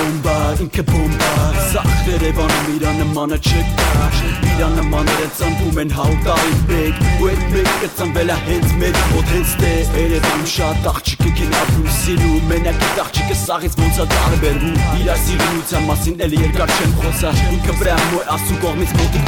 ինքը բոմբա Սախտերևանում իրանմանը չկա Իրանմաները ծնվում են հաուտային բեկ Ու այդ մեկը ծնվել է հենց մեր մոտ հենց դե Երևանում շատ աղջիկ եկեն ապրում սիրում Մենակ իտ աղջիկը սաղից ոնց է տարբերվում Իրա սիրունության մասին էլ երկար չեմ խոսա Ինքը վրա մոյ ասու կողմից մոտիկ